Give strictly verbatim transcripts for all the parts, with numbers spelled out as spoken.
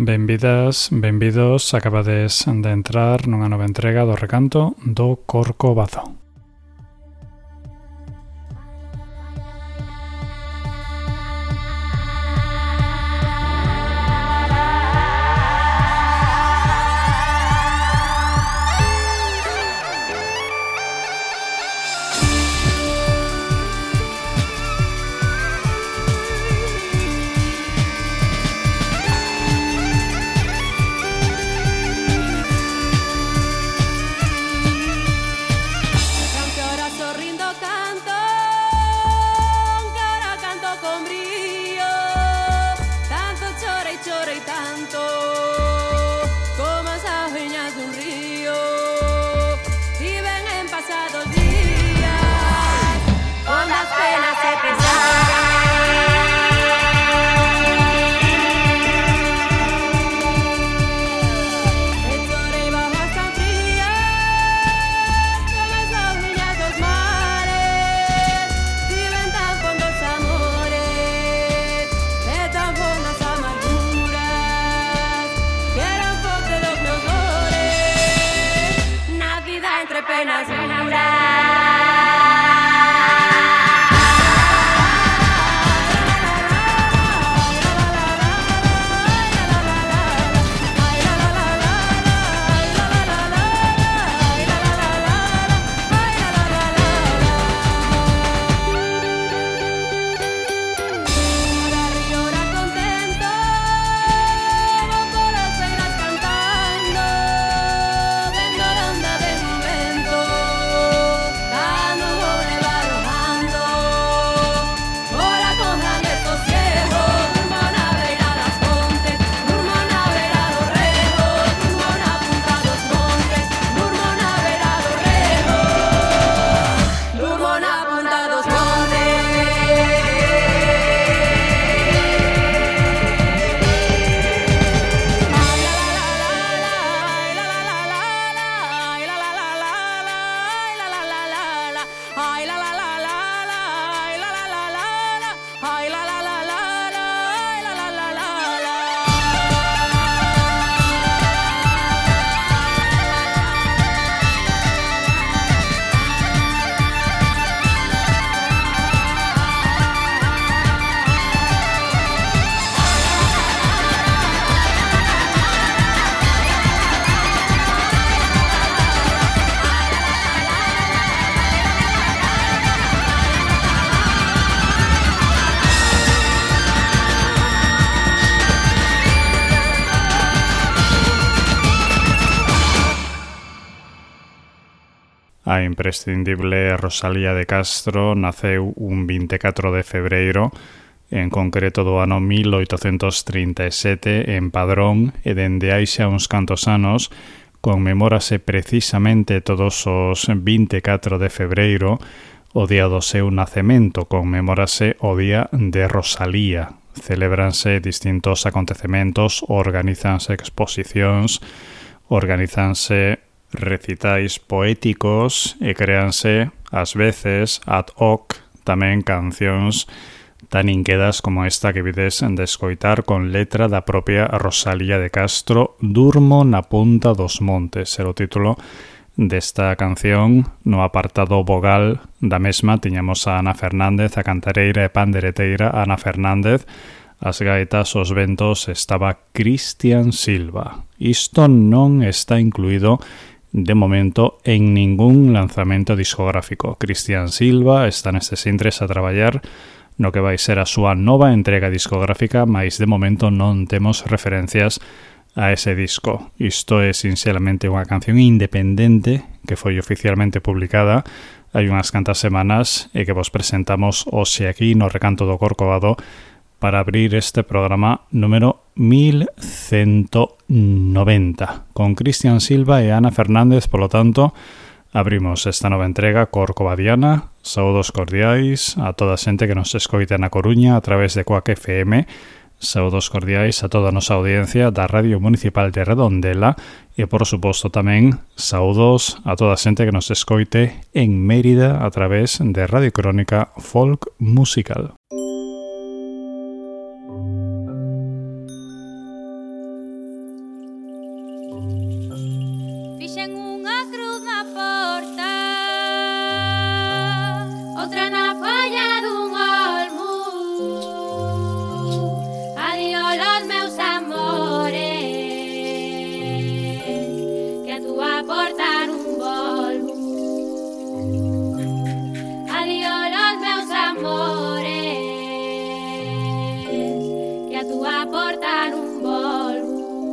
Benvidas, benvidos, acabades de entrar nunha nova entrega do recanto do Corcovado. A imprescindible Rosalía de Castro naceu un vinte e catro de febreiro, en concreto do ano mil oitocentos trinta e sete, en Padrón, e dende hai xa uns cantos anos conmemórase precisamente todos os vinte e catro de febreiro o día do seu nacemento, conmemórase o día de Rosalía. Celébranse distintos acontecementos, organizanse exposicións, organizanse recitais poéticos e créanse, ás veces, ad hoc, tamén cancións tan inquedas como esta que vides de escoitar con letra da propia Rosalía de Castro, Durmo na punta dos montes. Era o título desta canción. No apartado vogal da mesma tiñamos a Ana Fernández, a cantareira e pandereteira Ana Fernández. As gaitas, os ventos, estaba Cristian Silva. Isto non está incluído de momento en ningún lanzamento discográfico. Cristian Silva está nestes intres a traballar no que vai ser a súa nova entrega discográfica, mais de momento non temos referencias a ese disco. Isto é sinceramente unha canción independente que foi oficialmente publicada hai unhas cantas semanas e que vos presentamos hoxe aquí no Recanto do Corcovado para abrir este programa número mil ciento noventa. Con Cristian Silva e Ana Fernández, polo tanto, abrimos esta nova entrega corcovadiana. Saúdos cordiais a toda a xente que nos escoita na Coruña a través de Coac F M. Saúdos cordiais a toda a nosa audiencia da Radio Municipal de Redondela e, por suposto, tamén saúdos a toda a xente que nos escoite en Mérida a través de Radio Crónica Folk Musical. outra na folla dun olmo. Adiós los meus amores, que a túa porta nun volvo. Adiós los meus amores, que a túa porta nun volvo.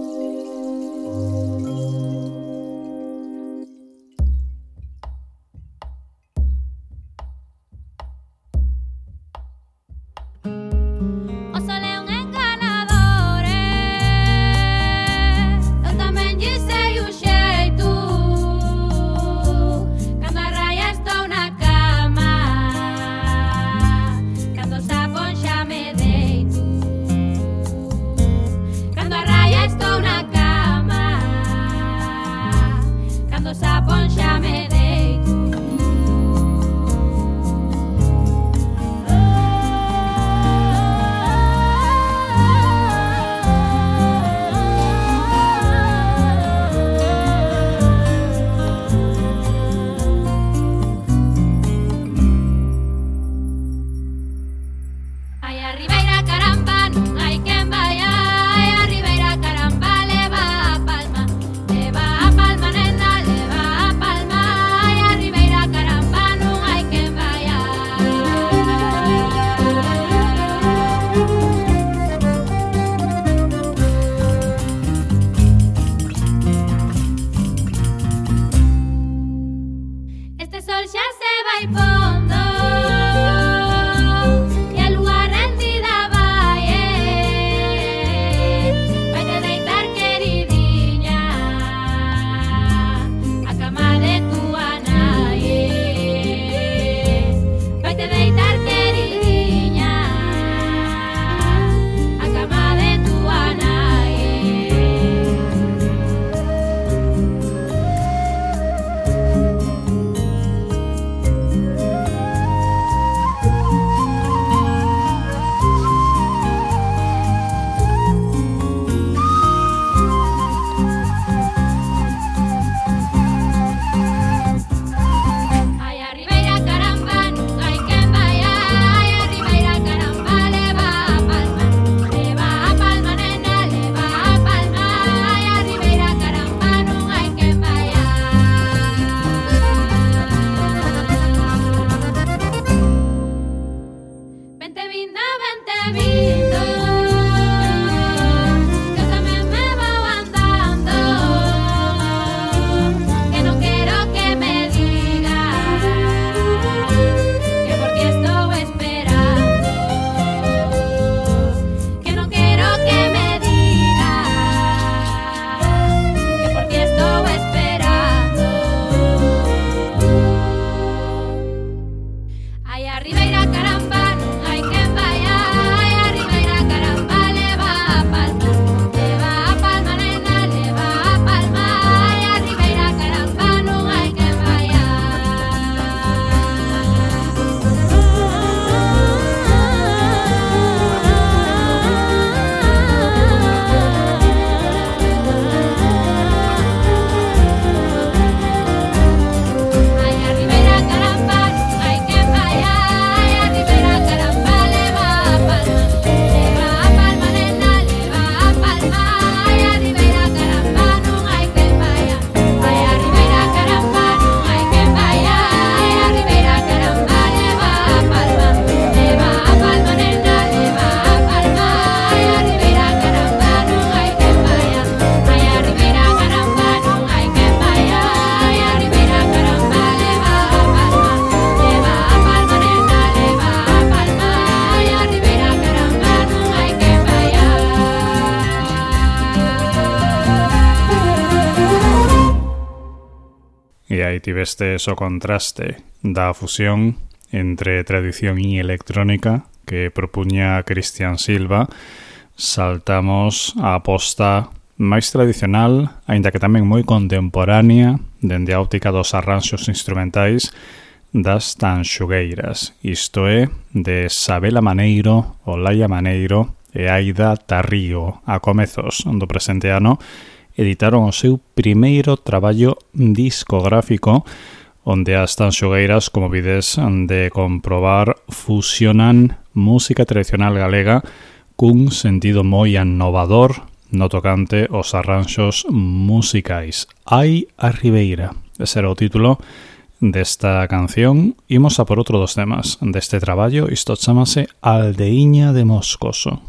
E aí tivestes o contraste da fusión entre tradición e electrónica que propuña Cristian Silva. Saltamos a aposta máis tradicional, aínda que tamén moi contemporánea, dende a óptica dos arranxos instrumentais das tanxugueiras, isto é, de Sabela Maneiro, Olaya Maneiro e Aida Tarrío. A comezos do presente ano editaron o seu primeiro traballo discográfico, onde as tanxogueiras, como vides de comprobar, fusionan música tradicional galega cun sentido moi innovador no tocante aos arranxos musicais. Ai a Ribeira, ese era o título desta canción. Imos a por outro dos temas deste traballo, isto chamase Aldeiña de Moscoso.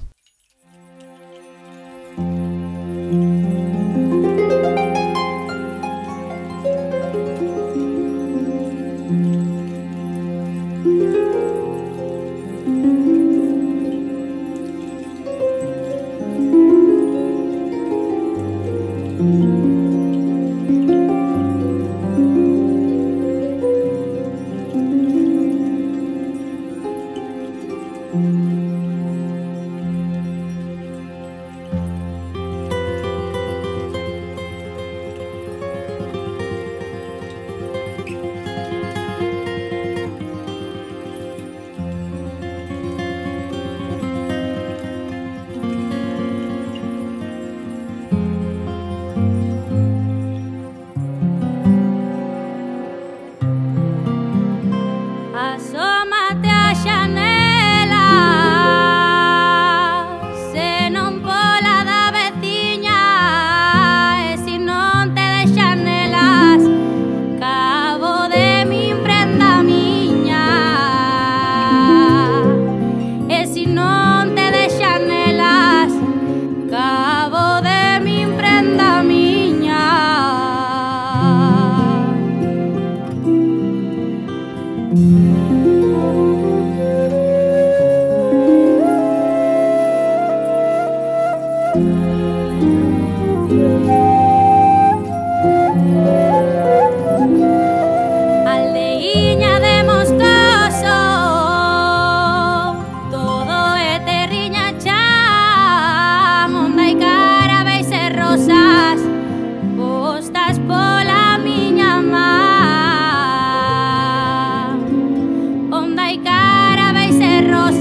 Rosas, postas pola miña mar.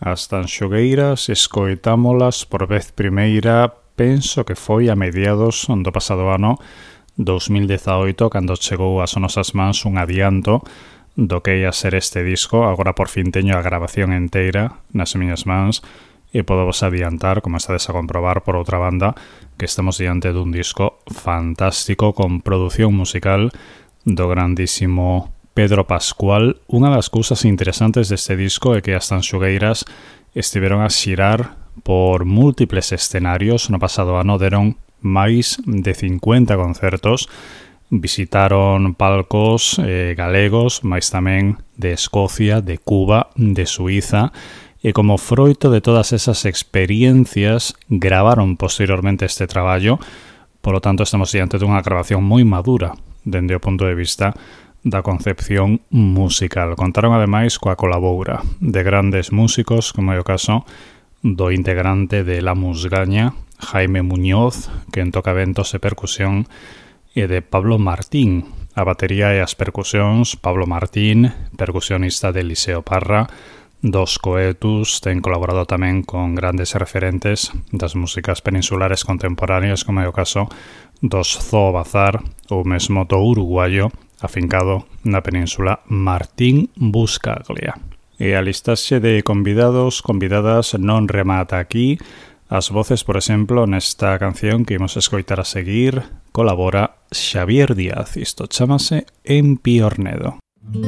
As Tanxogueiras escoitámolas por vez primeira, penso que foi a mediados do pasado ano dos mil dezaoito, cando chegou ás nosas mans un adianto do que ia ser este disco. Agora por fin teño a grabación enteira nas miñas mans e podo vos adiantar, como estades a comprobar por outra banda, que estamos diante dun disco fantástico con produción musical do grandísimo Pedro Pascual. Unha das cousas interesantes deste disco é que as Tanxogueiras estiveron a xirar por múltiples escenarios. No pasado ano deron máis de cincuenta concertos, visitaron palcos eh, galegos, máis tamén de Escocia, de Cuba, de Suiza, e como froito de todas esas experiencias gravaron posteriormente este traballo. Por lo tanto, estamos diante dunha grabación moi madura dende o punto de vista da concepción musical. Contaron ademais coa colaboura de grandes músicos, como é o caso do integrante de La Musgaña, Jaime Muñoz, que en toca ventos e percusión, e de Pablo Martín, a batería e as percusións. Pablo Martín, percusionista de Eliseo Parra, dos Coetus, ten colaborado tamén con grandes referentes das músicas peninsulares contemporáneas, como é o caso dos Zoo Bazar ou mesmo do uruguayo afincado na península Martín Buscaglia. E a listaxe de convidados, convidadas non remata aquí. As voces, por exemplo, nesta canción que imos escoitar a seguir, colabora Xavier Díaz. Isto chámase En Piornedo.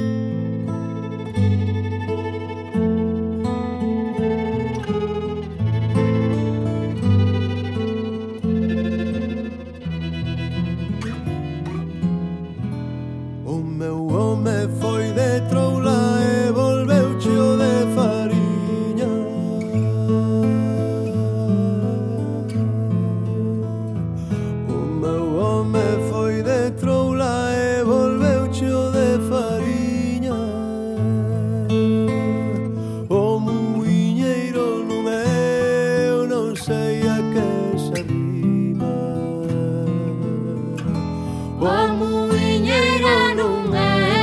Me foi de troula e volveu cheo de fariña. O meu home foi de troula e volveu cheo de fariña. O muiñeiro non é, eu non sei a que se rima. O muiñeiro non é,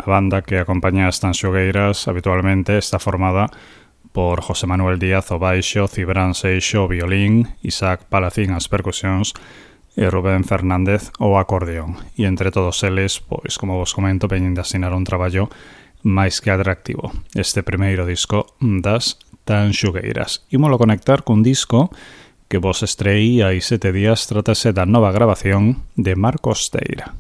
banda que acompaña a Stan Xugueiras habitualmente está formada por José Manuel Díaz o baixo, Cibrán Seixo o violín, Isaac Palacín as percusións e Rubén Fernández o acordeón. E entre todos eles, pois, como vos comento, veñen de asinar un traballo máis que atractivo. Este primeiro disco das Tan Xugueiras. Ímolo conectar cun disco que vos estreí hai sete días, trátase da nova grabación de Marcos Teira.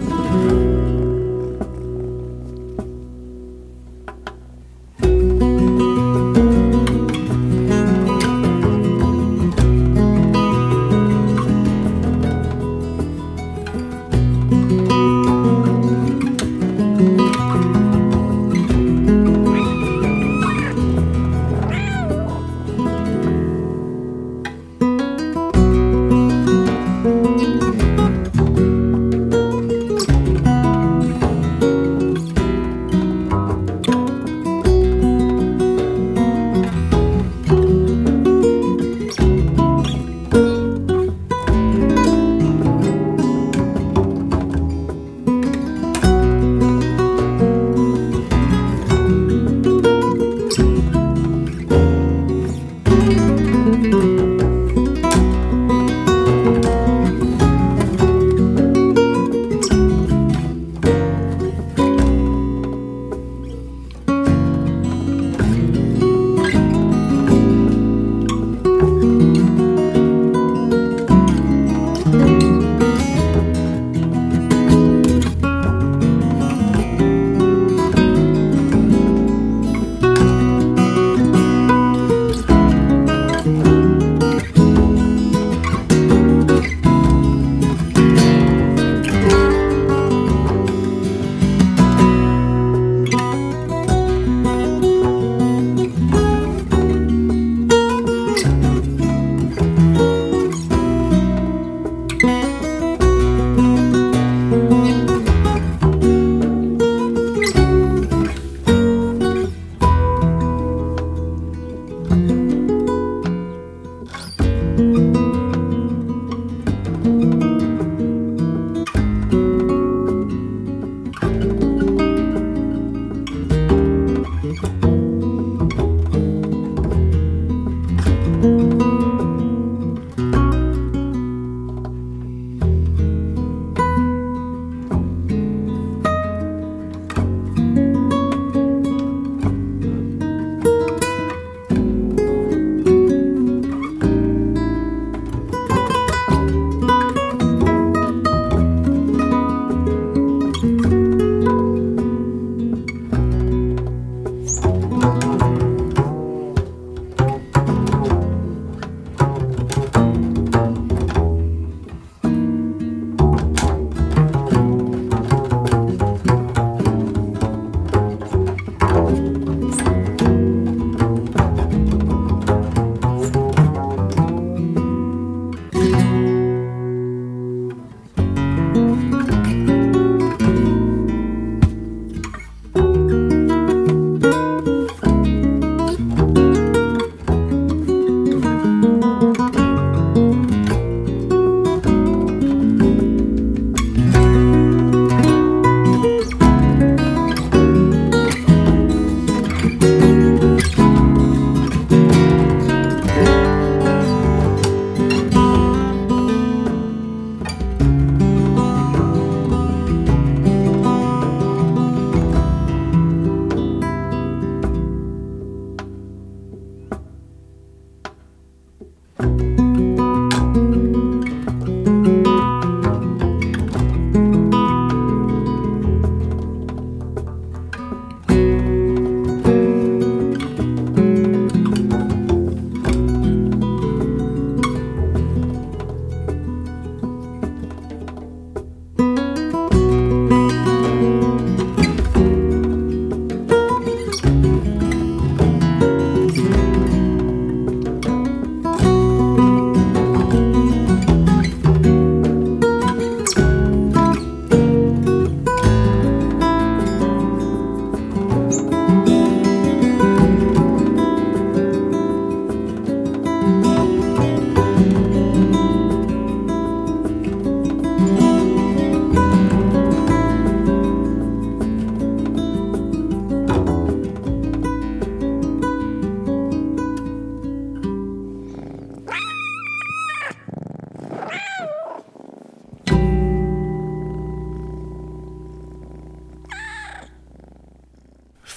Thank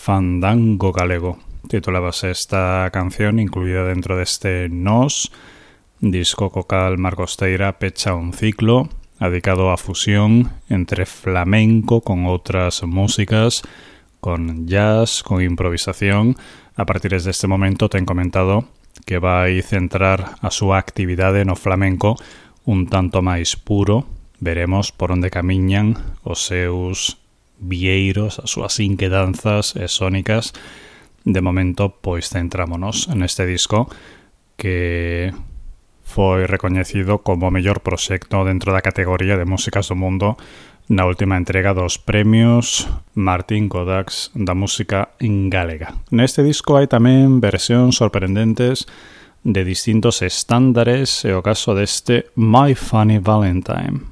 Fandango Galego. Titulábase esta canción, incluida dentro de este Nós, disco co cal Marcos Teira pecha un ciclo dedicado a fusión entre flamenco con outras músicas, con jazz, con improvisación. A partir deste momento ten comentado que vai centrar a súa actividade no flamenco un tanto máis puro. Veremos por onde camiñan os seus vieiros, as súas inquedanzas e sónicas. De momento, pois centrámonos neste disco que foi recoñecido como o mellor proxecto dentro da categoría de músicas do mundo na última entrega dos premios Martín Kodaks da música en galega. Neste disco hai tamén versións sorprendentes de distintos estándares, e o caso deste My Funny Valentine.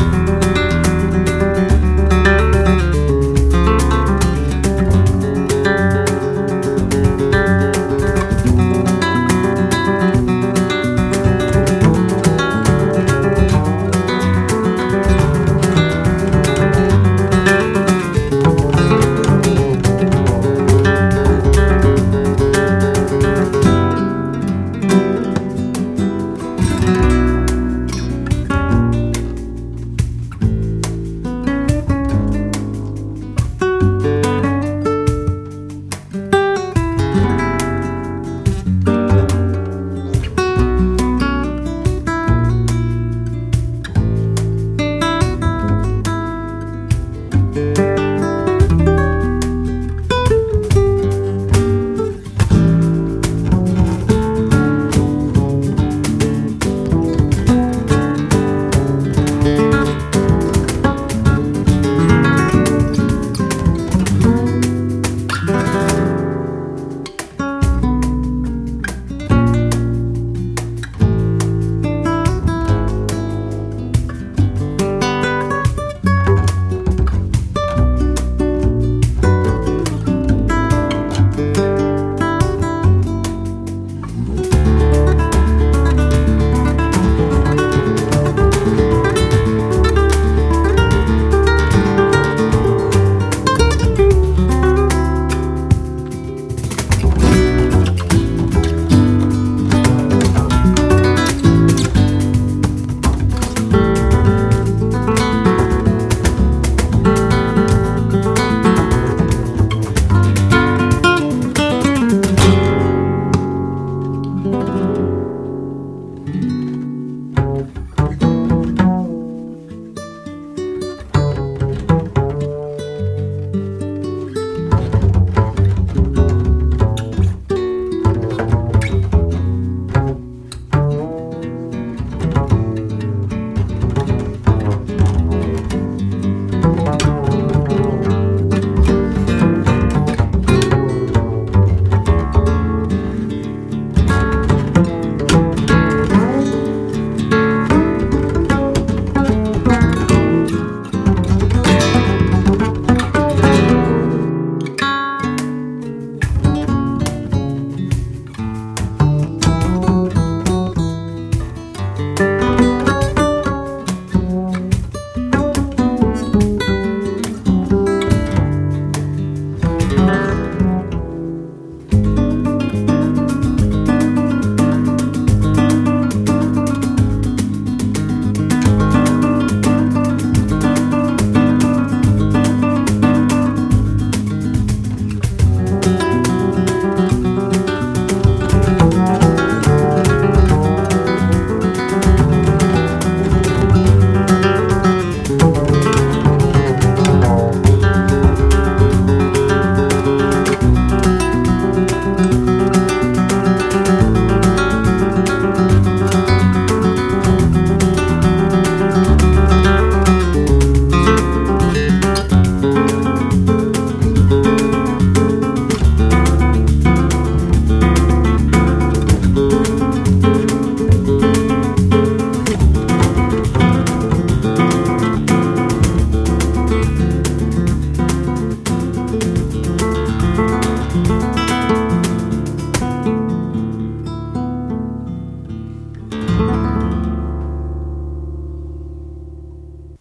Thank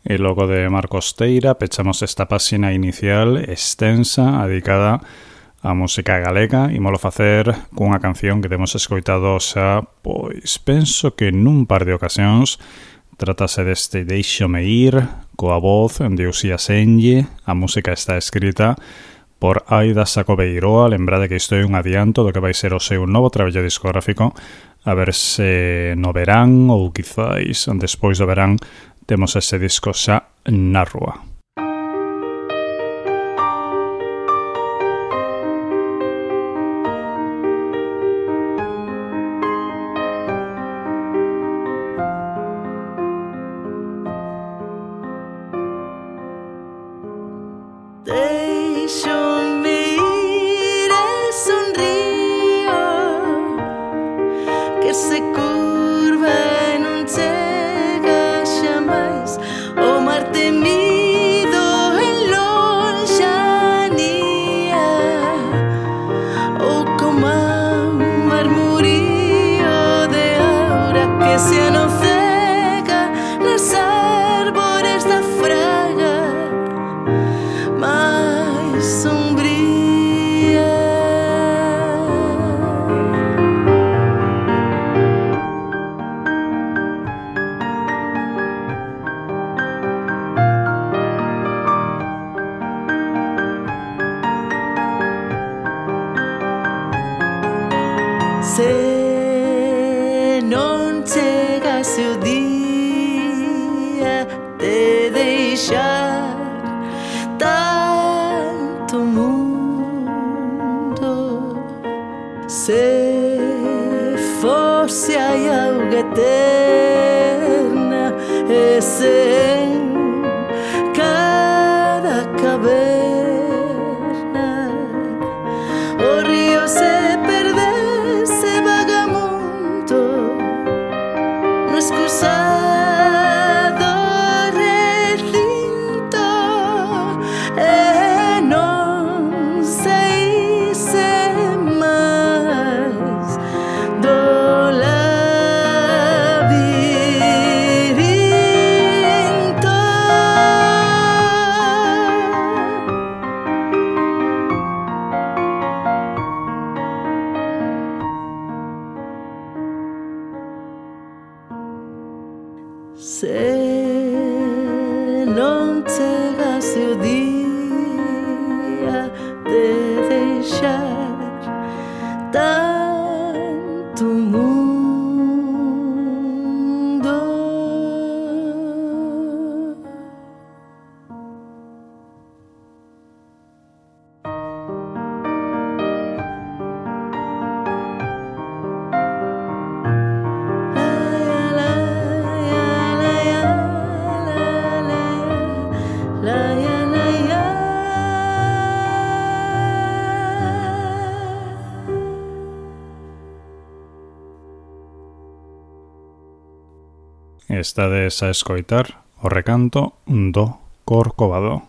e logo de Marcos Teira pechamos esta páxina inicial extensa dedicada a música galega. Imolo facer cunha canción que temos escoitado xa, pois penso que nun par de ocasións. Trátase deste Deixome Ir, coa voz de Uxía Senlle. A música está escrita por Aida Sacobeiroa. Lembrade que isto é un adianto do que vai ser o seu novo traballo discográfico, a ver se no verán ou quizáis despois do verán temos ese disco xa na rúa. Se non chegase o día de deixar tanto mundo, se fose hai auga eterna e se en cada caverna o río se excusado recinto e non sei se máis do labirinto. Se non chegase o día de deixar tanto mundo. Estades a escoitar o recanto do Corcovado.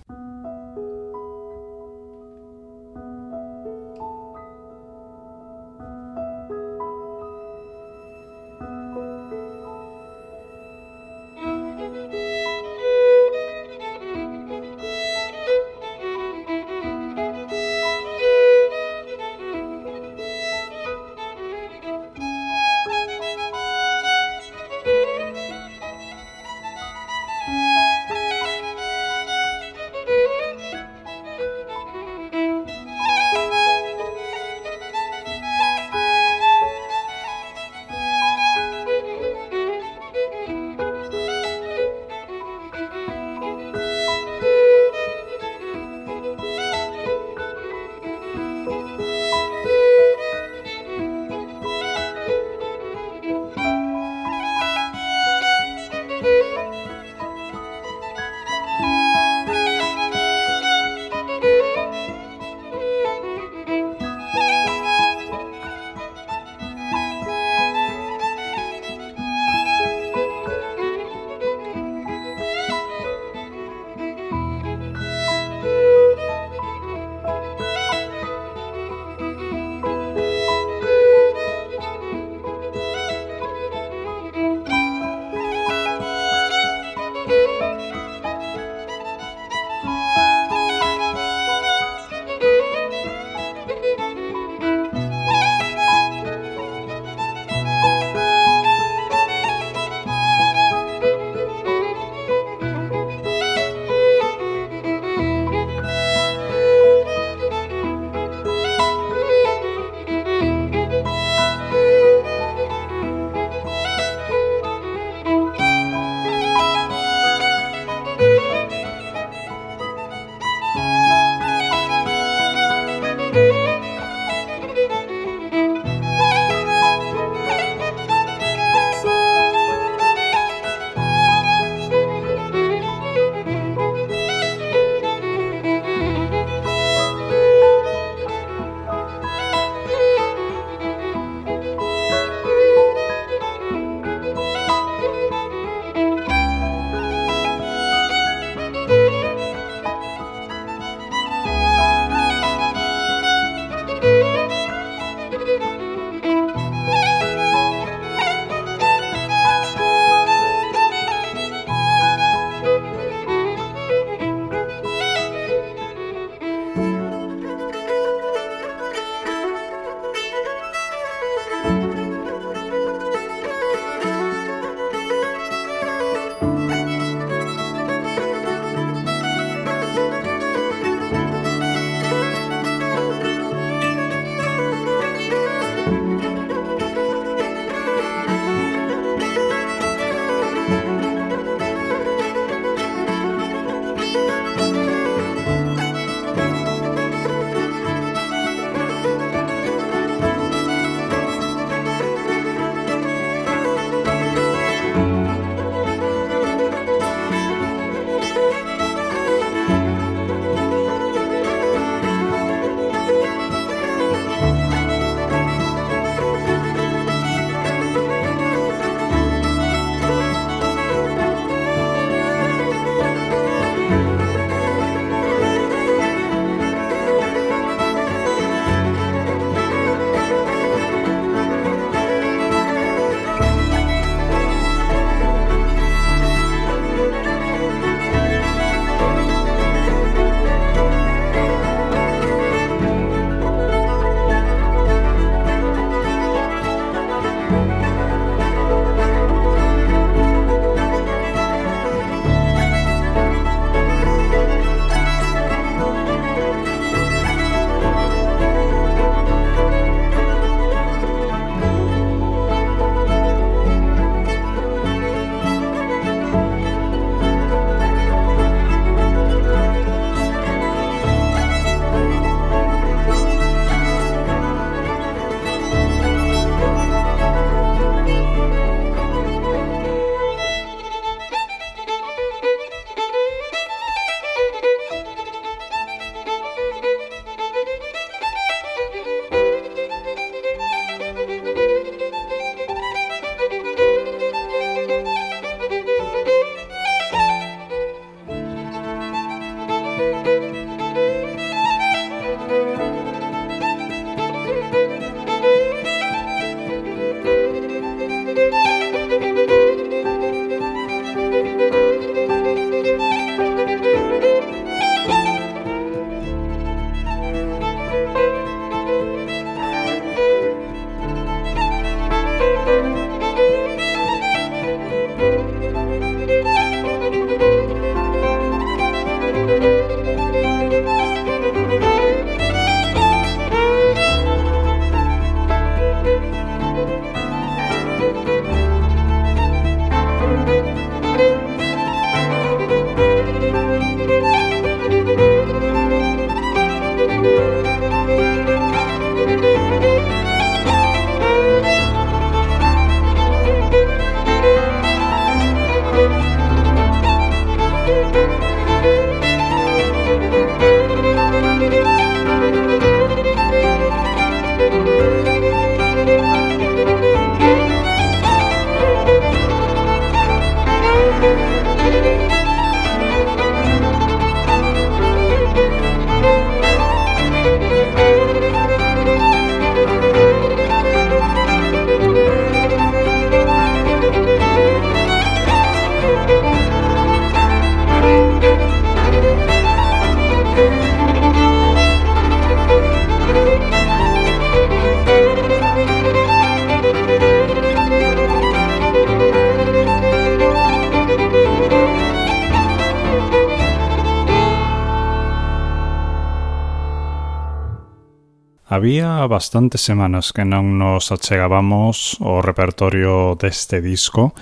Había bastantes semanas que non nos achegábamos ao repertorio deste disco.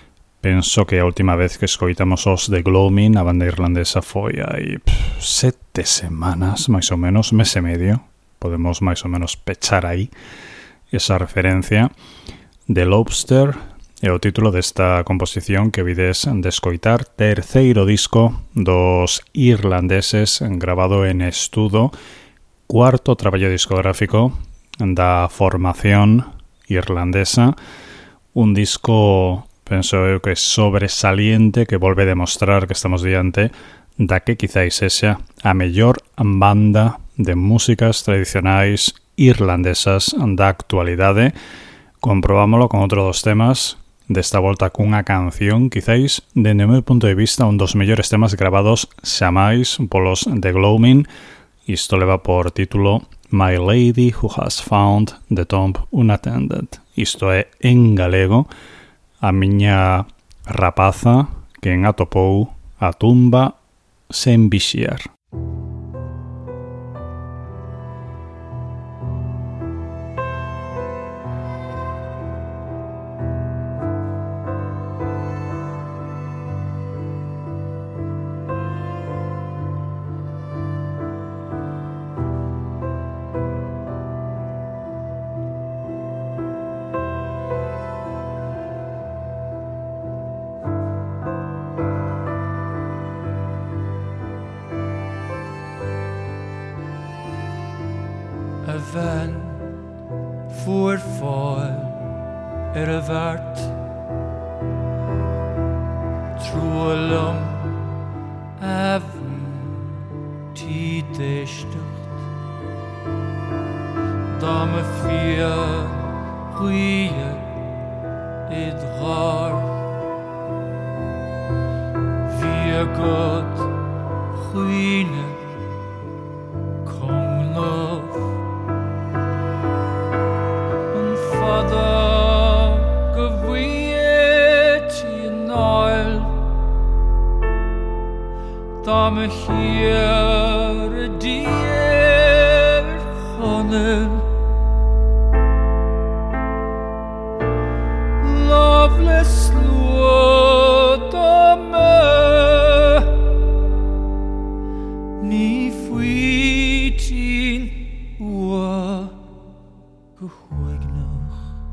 Penso que a última vez que escoitamos os The Gloaming, a banda irlandesa, foi hai pff, sete semanas, máis ou menos, mes e medio. Podemos máis ou menos pechar aí esa referencia. The Lobster é o título desta composición que vides de escoitar, terceiro disco dos irlandeses grabado en estudo, cuarto traballo discográfico da formación irlandesa, un disco, penso eu, que sobresaliente, que volve a demostrar que estamos diante da que quizáis sexa a mellor banda de músicas tradicionais irlandesas da actualidade. Comprobámoslo con outro dos temas, desta volta cunha canción, quizáis, dende o meu punto de vista, un dos mellores temas grabados xamais polos The Gloaming. Isto leva por título My Lady Who Has Found the Tomb Unattended. Isto é, en galego, a miña rapaza que atopou a tumba sen vixiar. A bhean fuair fáil ar a bhart trúlam a bhún tí d'éisteacht dá me fia chuige iad ghar bhí a god chuine Dame hier a dier chonnen Loveless lua dame Ni fui tin ua gehoignach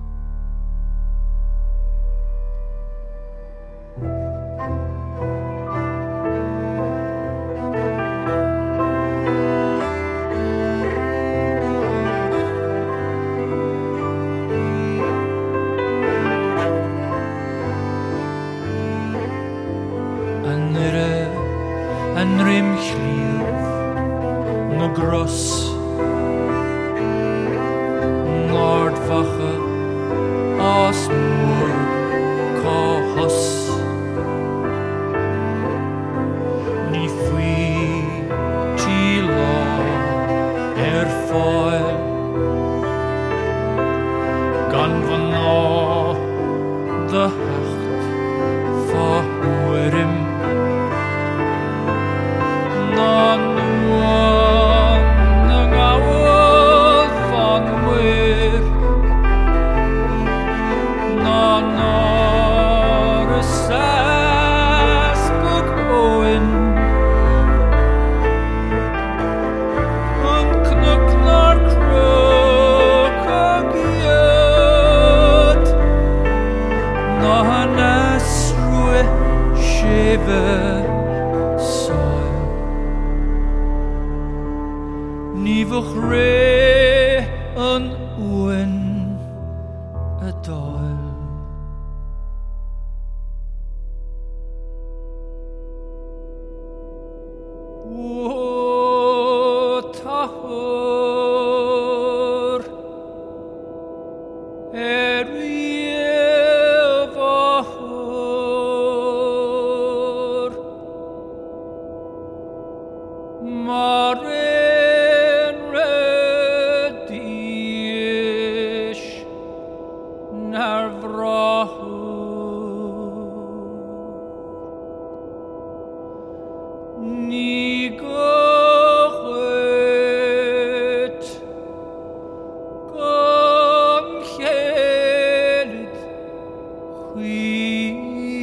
Gros Nordwache as moor Kahos Ni fui Tila er foil Gan van na de hecht va hoerim Na nua Ivach re an uan a dail. O tahor er vievahor Maren redish narvrahor Nigohet gom chelet chwie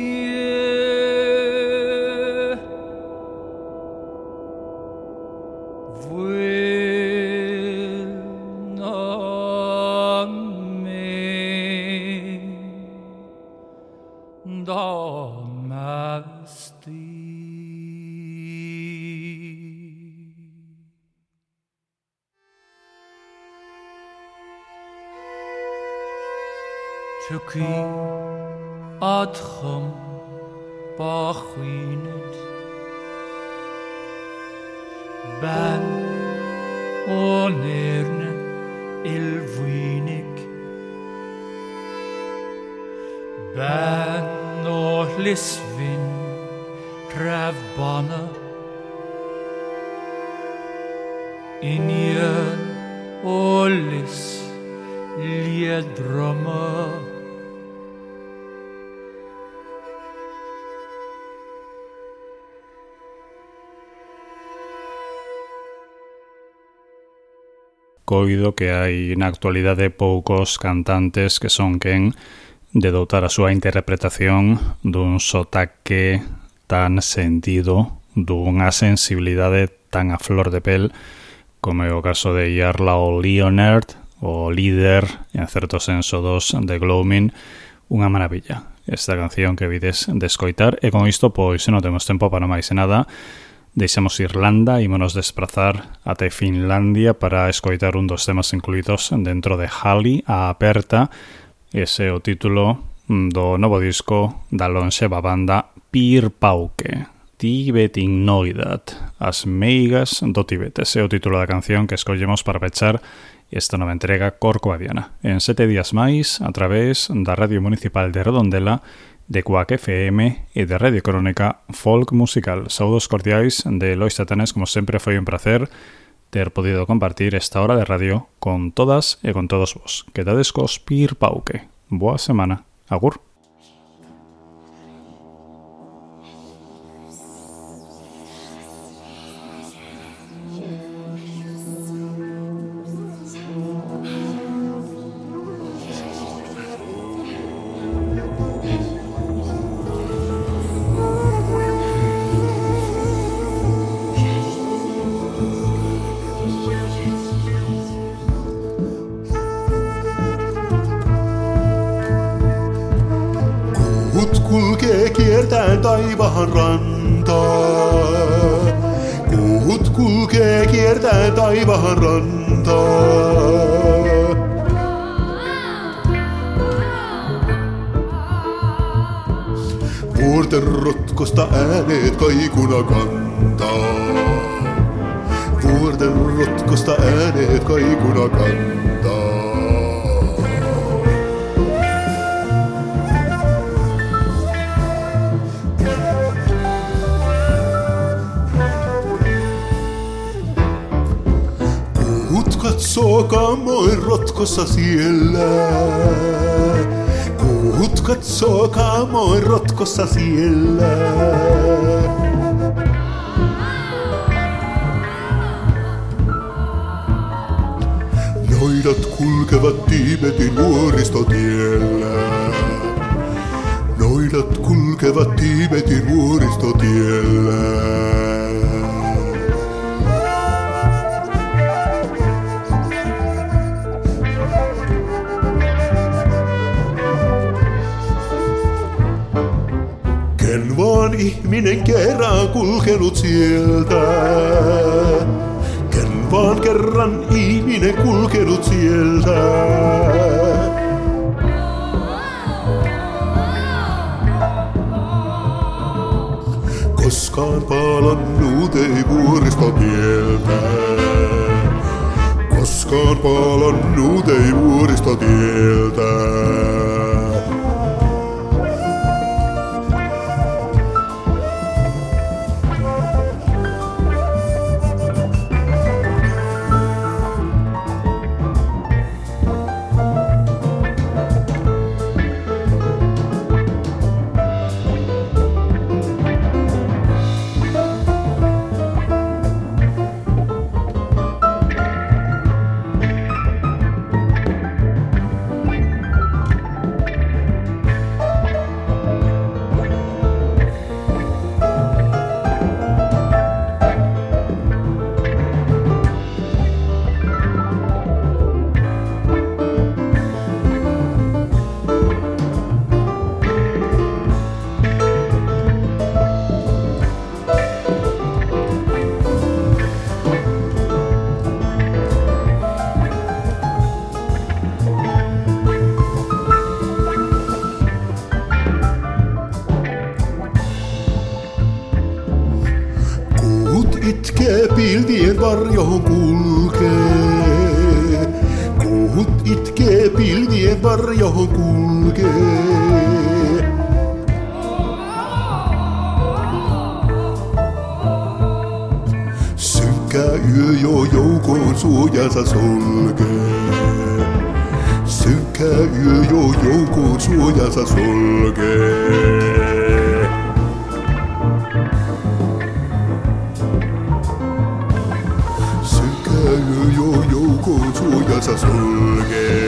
Vuel na me da masti Chuki adchum bachwinet Ben onerne ilvuinik Ben o lisvin trefbana Injan o lis liedrama Coido que hai na actualidade poucos cantantes que son quen de dotar a súa interpretación dun sotaque tan sentido, dunha sensibilidade tan a flor de pel como é o caso de Jarla o Leonard, o líder, en certo senso, dos The Gloaming, unha maravilla. Esta canción que vides de escoitar, e con isto, pois, se non temos tempo para máis e nada, deixamos Irlanda e ímonos desprazar até Finlandia para escoitar un dos temas incluídos dentro de Hali, a aperta, ese é o título do novo disco da lonxeva banda Pir Pauke, Tibetignoidat, as meigas do Tibet. Ese é o título da canción que escollemos para pechar esta nova entrega corcoadiana. En sete días máis, a través da Radio Municipal de Redondela, de Quack F M e de Radio Crónica Folk Musical. Saúdos cordiais de Lois Satanes, como sempre foi un placer ter podido compartir esta hora de radio con todas e con todos vos. Quedades cos Pir Pauke. Boa semana. Agur. Kulkee kiertäen taivaan rantaa. Kuut kulkee kiertäen taivaan rantaa. Vuorten rotkosta äänet kaikuna kantaa. Vuorten rotkosta äänet kaikuna kantaa. Katsoo kaamoin rotkossa siellä. Kuut katsoo kaamoin rotkossa siellä. Noidat kulkevat Tiibetin vuoristotiellä. Noidat kulkevat Tiibetin vuoristotiellä. Ihminen kerran kulkenut sieltä. Ken on vaan kerran ihminen kulkenut sieltä. Koskaan palannut ei vuoristotieltä. Koskaan palannut ei vuoristotieltä. Itkee pilvien varjoon kulkee. Kuhut itkee pilvien varjoon kulkee. Synkkä yö jo joukon suojansa solkee. Synkkä yö jo joukon suojansa solkee. Jo joukon suojansa sulkee.